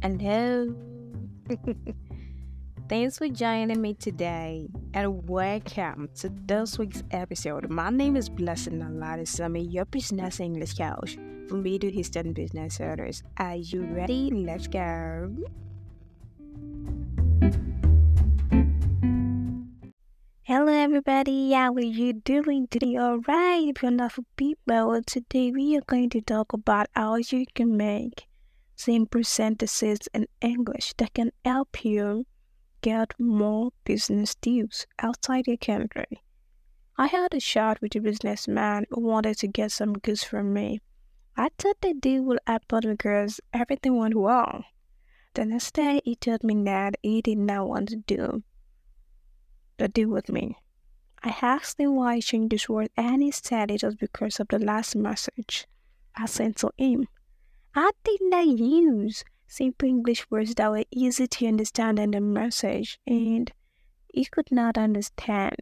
Hello. Thanks for joining me today and welcome to this week's episode. My name is Blessing Alarisami, your business English coach for Middle Eastern business owners. Are you ready? Let's go. Hello everybody, how are you doing today? Alright, wonderful people. Today we are going to talk about how you can make simple sentences in English that can help you get more business deals outside your country. I had a chat with a businessman who wanted to get some goods from me. I thought the deal would happen because everything went well. The next day, he told me that he did not want to do the deal with me. I asked him why he changed his word, and he said it was because of the last message I sent to him. I did not use simple English words that were easy to understand in the message, and he could not understand.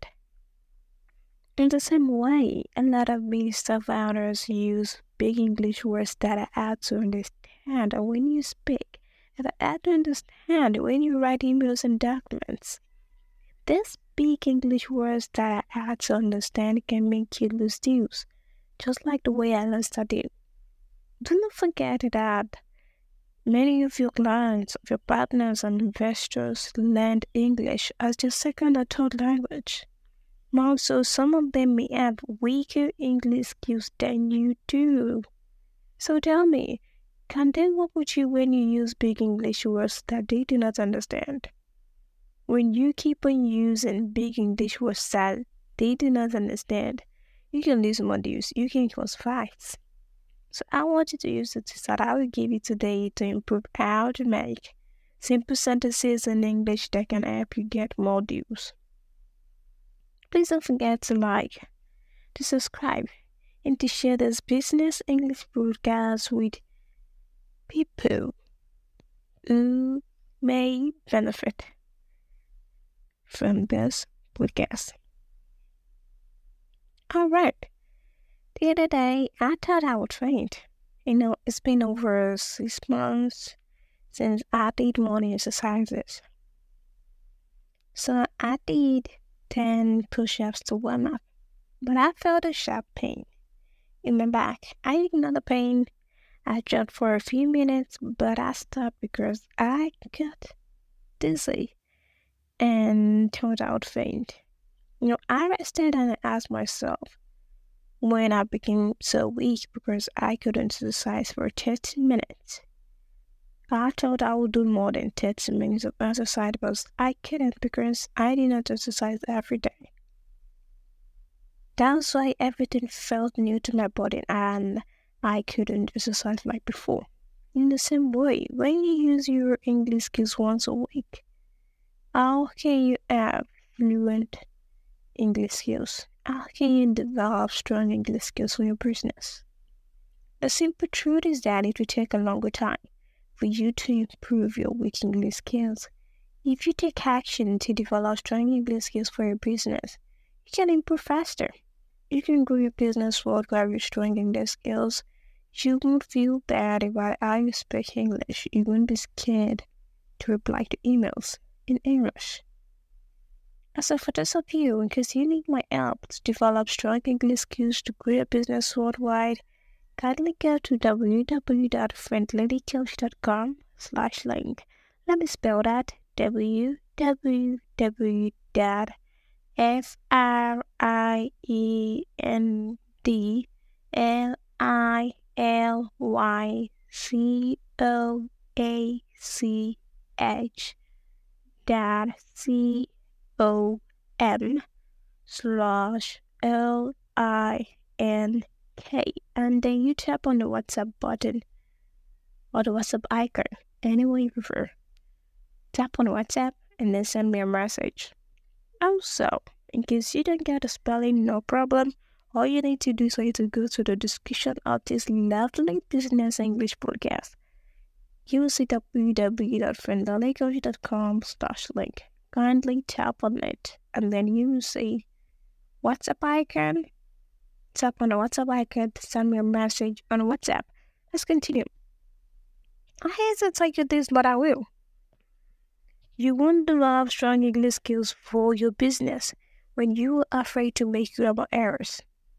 In the same way, a lot of business owners use big English words that are hard to understand when you speak, and are hard to understand when you write emails and documents. These big English words that are hard to understand can make you lose deals, just like the way I lost a deal. Do not forget that many of your clients, of your partners and investors learned English as their second or third language. Also, some of them may have weaker English skills than you do. So tell me, can they work with you when you use big English words that they do not understand? When you keep on using big English words that they do not understand, you can lose more deals, you can cause fights. So I want you to use the tips that I will give you today to improve how to make simple sentences in English that can help you get more deals. Please don't forget to like, to subscribe, and to share this business English broadcast with people who may benefit from this podcast. Alright, the other day I thought I would faint. It's been over 6 months since I did morning exercises. So I did 10 push-ups to warm up, but I felt a sharp pain in my back. I ignored the pain. I jumped for a few minutes, but I stopped because I got dizzy and thought I would faint. I rested and I asked myself when I became so weak because I couldn't exercise for 30 minutes. I thought I would do more than 30 minutes of exercise, but I couldn't because I did not exercise every day. That's why everything felt new to my body and I couldn't exercise like before. In the same way, when you use your English skills once a week, how can you have fluent English skills? How can you develop strong English skills for your business? The simple truth is that it will take a longer time for you to improve your weak English skills. If you take action to develop strong English skills for your business, you can improve faster. You can grow your business worldwide with strong English skills. You won't feel bad about how you speak English. You won't be scared to reply to emails in English. So for those of you, in case you need my help to develop strong English skills to grow your business worldwide, kindly go to www.friendladycoach.com/link. Let me spell that: www.friendladycoach.com/LINK, and then you tap on the WhatsApp button or the WhatsApp icon, any way you prefer. Tap on WhatsApp and then send me a message. Also, in case you don't get the spelling, no problem. All you need to do is to go to the description of this lovely business English podcast. You will see www.friendladycoach.com/link. Kindly tap on it, and then you will see WhatsApp icon. Tap on the WhatsApp icon to send me a message on WhatsApp. Let's continue. I hate to tell you this, but I will. You won't develop strong English skills for your business when you are afraid to make grammar errors.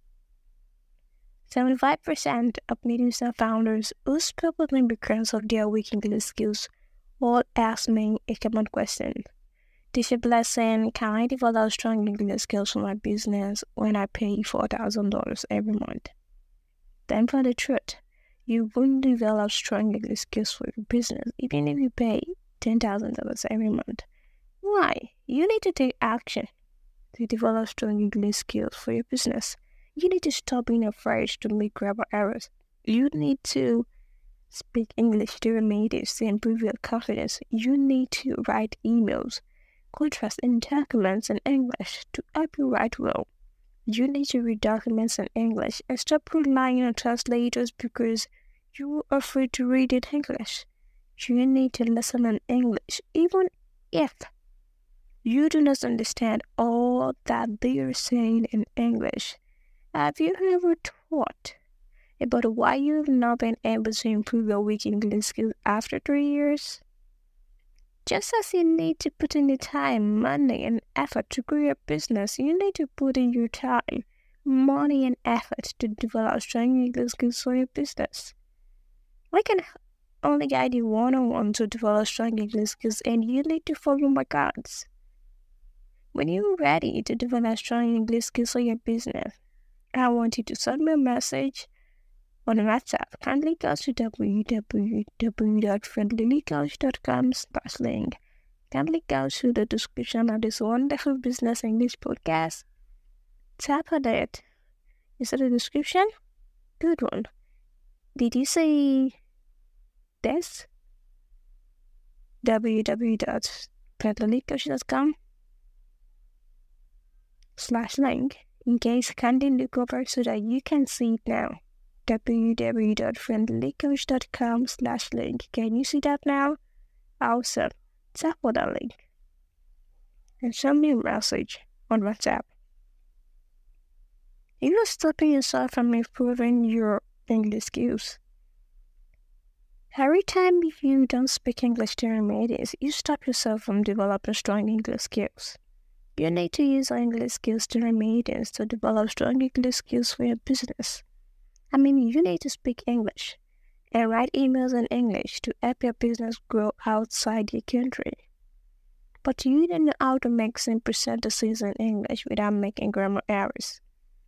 75% of meetings and founders who probably because of their weak English skills all ask me a common question. Teacher Blessing, can I develop strong English skills for my business when I pay $4,000 every month? Then for the truth, you won't develop strong English skills for your business even if you pay $10,000 every month. Why? You need to take action to develop strong English skills for your business. You need to stop being afraid to make grammar errors. You need to speak English during meetings to improve your confidence. You need to write emails, contracts, and documents in English to help you write well. You need to read documents in English and stop relying on translators because you are afraid to read in English. You need to listen in English even if you do not understand all that they are saying in English. Have you ever thought about why you have not been able to improve your weak English skills after 3 years? Just as you need to put in the time, money, and effort to grow your business, you need to put in your time, money, and effort to develop strong English skills for your business. I can only guide you one-on-one to develop strong English skills, and you need to follow my guides. When you're ready to develop strong English skills for your business, I want you to send me a message on WhatsApp. Kindly go to www.friendlilycoach.com/link. Kindly go to the description of this wonderful business English podcast. Tap on it. Is it a description? Good one. Did you say this? www.friendlilycoach.com/link. In case, kindly look over so that you can see it now. www.friendlilycoach.com/link. Can you see that now? Awesome. Tap on that link and send me a message on WhatsApp. You are stopping yourself from improving your English skills. Every time you don't speak English during meetings, you stop yourself from developing strong English skills. You need to use English skills during meetings to develop strong English skills for your business. You need to speak English and write emails in English to help your business grow outside your country. But you don't know how to make simple sentences in English without making grammar errors.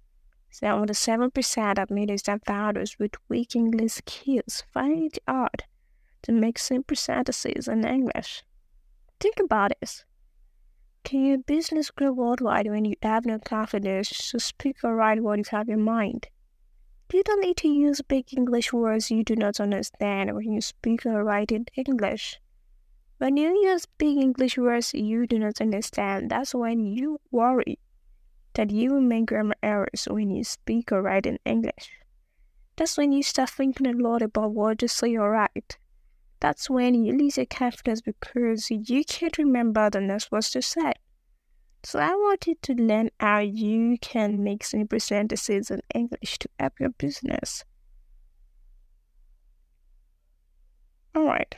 77% of meetings and founders with weak English skills find it hard to make simple sentences in English. Think about this. Can your business grow worldwide when you have no confidence to speak or write what you have in mind? You don't need to use big English words you do not understand when you speak or write in English. When you use big English words you do not understand, that's when you worry that you will make grammar errors when you speak or write in English. That's when you start thinking a lot about what to say or write. That's when you lose your confidence because you can't remember the next words to say. So I want you to learn how you can make simple sentences in English to help your business. Alright.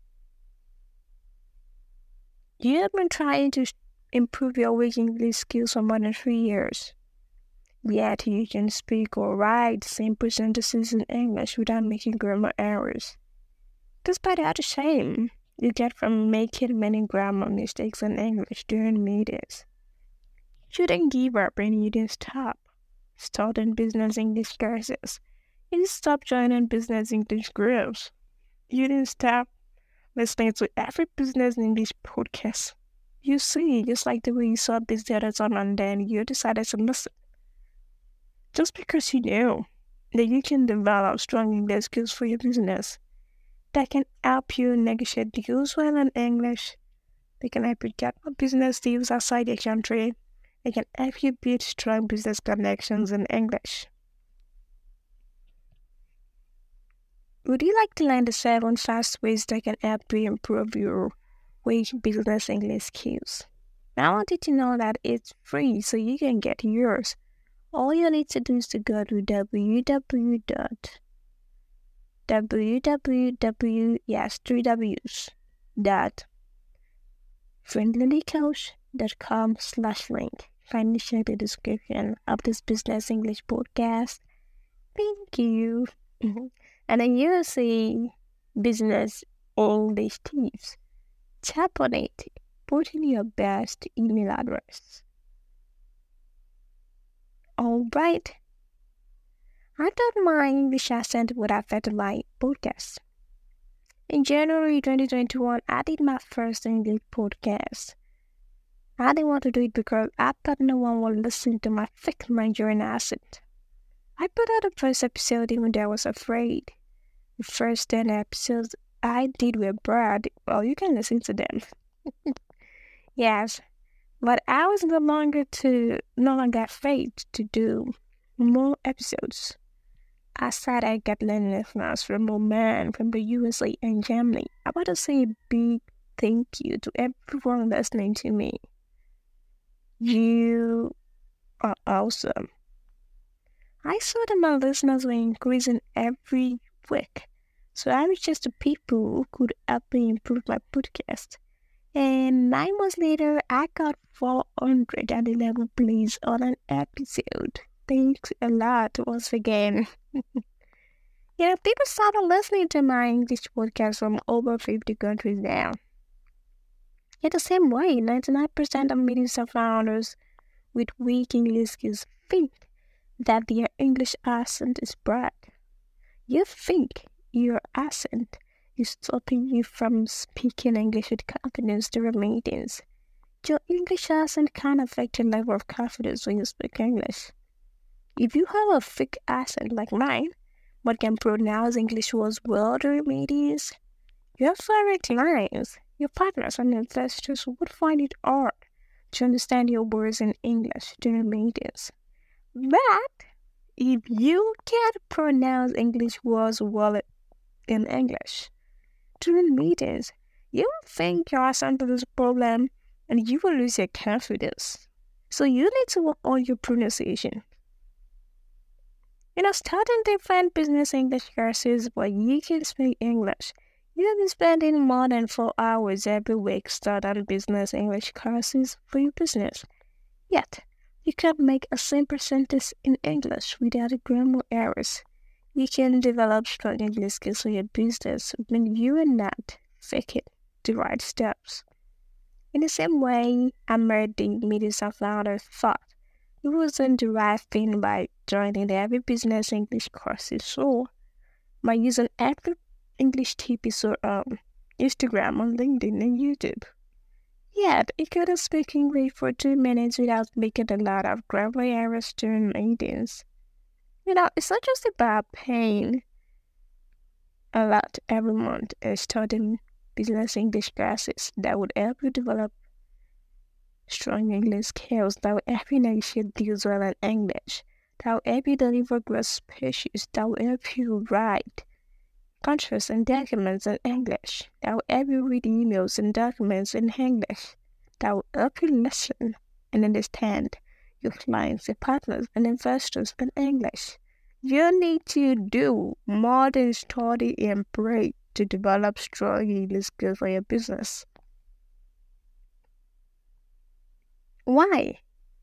You have been trying to improve your weak English skills for more than 3 years. Yet you can speak or write simple sentences in English without making grammar errors. Despite all the shame you get from making many grammar mistakes in English during meetings, you didn't give up and you didn't stop starting business English courses. You didn't stop joining business English groups. You didn't stop listening to every business English podcast. You see, just like the way you saw this the other time and then you decided to listen. Just because you knew that you can develop strong English skills for your business that can help you negotiate deals well in English. They can help you get more business deals outside your country. They can help you build strong business connections in English. Would you like to learn the 7 fast ways that can help you improve your weak business English skills? I want you to know that it's free, so you can get yours. All you need to do is to go to www, yes, 3Ws, dot friendlycoach.com/link. Kindly check the description of this Business English podcast. Thank you. And then you see Business English tips. Tap on it. Put in your best email address. Alright. I thought my English accent would affect my podcast. In January 2021, I did my first English podcast. I didn't want to do it because I thought no one would listen to my thick Nigerian accent. I put out the first episode even though I was afraid. The first 10 episodes I did were bad. Well, you can listen to them. Yes, but I was no longer afraid to do more episodes. I said I got learning listeners from Oman, from the USA and Germany. I want to say a big thank you to everyone listening to me. You are awesome. I saw that my listeners were increasing every week, so I reached out to people who could help me improve my podcast. And 9 months later, I got 411 plays on an episode. Thanks a lot once again. People started listening to my English podcast from over 50 countries now. In the same way, 99% of medium founders with weak English skills think that their English accent is bad. You think your accent is stopping you from speaking English with confidence during meetings. Your English accent can affect your level of confidence when you speak English. If you have a thick accent like mine, but can pronounce English words well during meetings, your foreign clients, your partners and investors would find it hard to understand your words in English during meetings. But if you can't pronounce English words well in English during meetings, you will think your accent is a problem and you will lose your confidence. So you need to work on your pronunciation. Starting different business English courses where you can speak English. You'll be spending more than 4 hours every week studying business English courses for your business. Yet, you can make a simple sentence in English without grammar errors. You can develop strong English skills for your business when you are not faking the right steps. In the same way, American media founders thought it wasn't the right thing by joining every business English courses, so by using every English episode on Instagram, on LinkedIn, and YouTube. Yet, you couldn't speak English for 2 minutes without making a lot of grammar errors during meetings. It's not just about paying a lot every month and studying business English classes that would help you develop strong English skills, that will help you negotiate deals well in English, that will help you deliver great speeches, that will help you write contracts and documents in English, that will help you read emails and documents in English, that will help you listen and understand your clients, your partners, and investors in English. You need to do more than study and pray to develop strong English skills for your business. Why?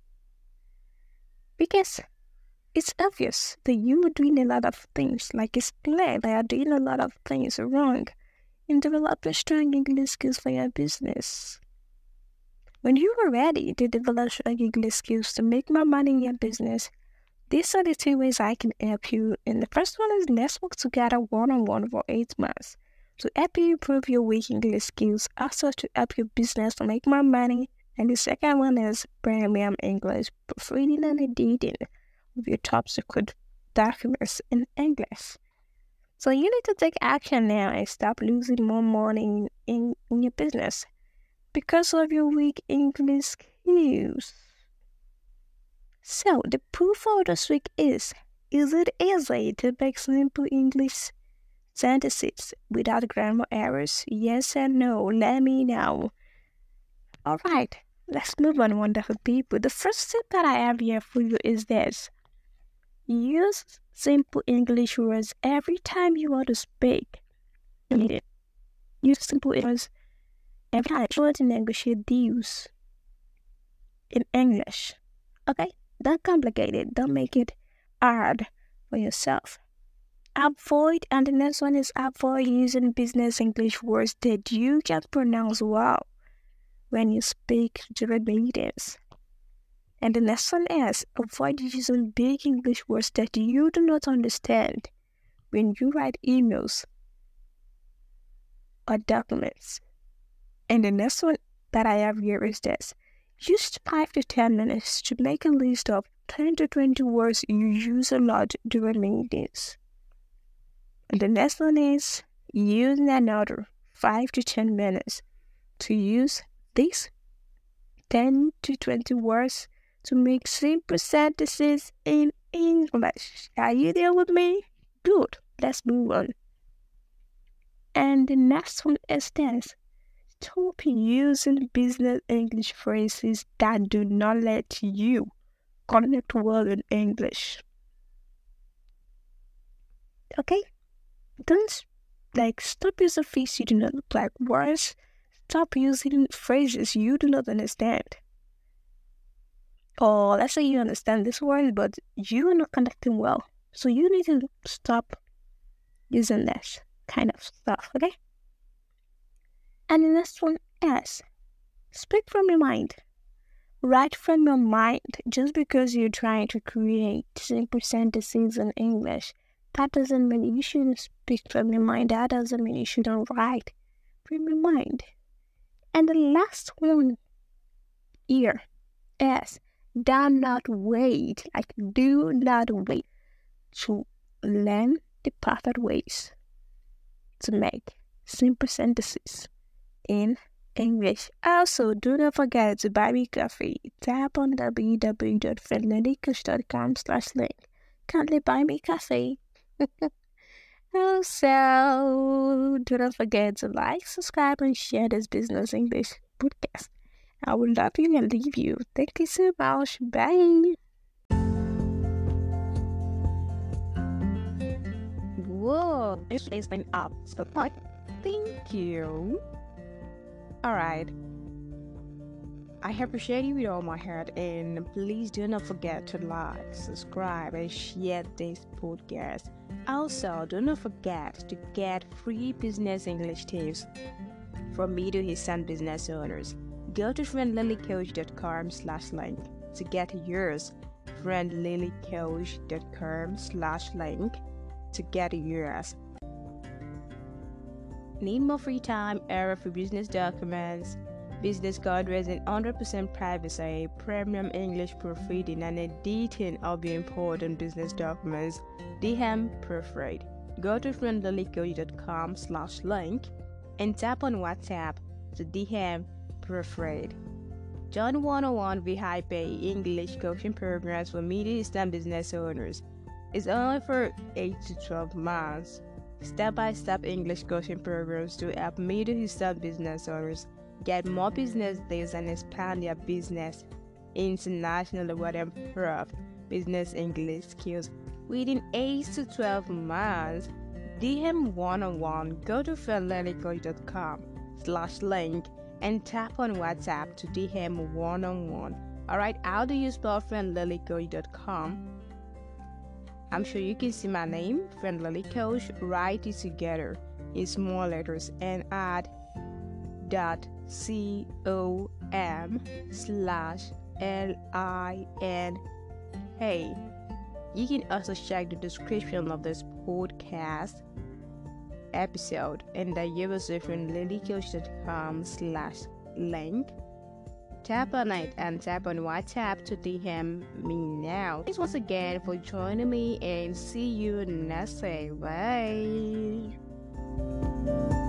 Because it's obvious that you are doing a lot of things, like it's clear that you're doing a lot of things wrong in developing strong English skills for your business. When you are ready to develop strong English skills to make more money in your business, these are the 2 ways I can help you. And the first one is let's work together one-on-one for 8 months to help you improve your weak English skills, also to help your business to make more money. And the second one is premium English, reading and editing of your top secret documents in English. So you need to take action now and stop losing more money in your business because of your weak English skills. So the proof of this week is it easy to make simple English sentences without grammar errors? Yes and no, let me know. Alright, let's move on, wonderful people. The first tip that I have here for you is this. Use simple English words every time you want to speak. Use simple words every time you want to negotiate deals in English. Okay? Don't complicate it. Don't make it hard for yourself. And the next one is avoid using business English words that you can pronounce well when you speak during meetings. And the next one is avoid using big English words that you do not understand when you write emails or documents. And the next one that I have here is this. Use 5 to 10 minutes to make a list of 10 to 20 words you use a lot during meetings. And the next one is using another 5 to 10 minutes to use these 10 to 20 words to make simple sentences in English. Are you there with me? Good. Let's move on. And the next one is this. Stop using business English phrases that do not let you connect well in English. Okay? Don't stop using phrases you do not like words. Stop using phrases you do not understand. Or let's say you understand this word, but you are not connecting well. So you need to stop using this kind of stuff, okay? And the next one is speak from your mind. Write from your mind. Just because you're trying to create simple sentences in English, that doesn't mean you shouldn't speak from your mind. That doesn't mean you shouldn't write from your mind. And the last one here is do not wait to learn the perfect ways to make simple sentences in English. Also, do not forget to buy me coffee. Tap on www.friendlilycoach.com/link. Kindly buy me coffee. Also, do not forget to like, subscribe, and share this Business English podcast. I will love you and leave you. Thank you so much. Bye. Whoa, this is been up. So, thank you. Alright. I appreciate you with all my heart, and please do not forget to like, subscribe, and share this podcast. Also, do not forget to get free business English tips from me to his son business owners. Go to friendlilycoach.com/link to get yours. friendlilycoach.com/link to get yours. Need more free time, era for business documents, business guidelines, and 100% privacy, premium English proofreading, and editing of your important business documents? DM Proofread. Go to friendlilycoach.com/link and tap on WhatsApp to DM Proofread. Join 101 VIP English coaching programs for Middle business owners. It's only for 8 to 12 months. Step-by-step English coaching programs to help Middle business owners get more business deals and expand their business internationally with improved business English skills within 8 to 12 months. DM 101. Go to friendlilycoach.com/link and tap on WhatsApp to DM 101. Alright, how do you spell friendlilycoach.com? I'm sure you can see my name, Friend Lily Coach. Write it together in small letters and add .com/LIN. Hey, you can also check the description of this podcast episode and you will see friendlilycoach.com/link. Tap on it and tap on WhatsApp to DM me now. Thanks once again for joining me and see you next time. Bye.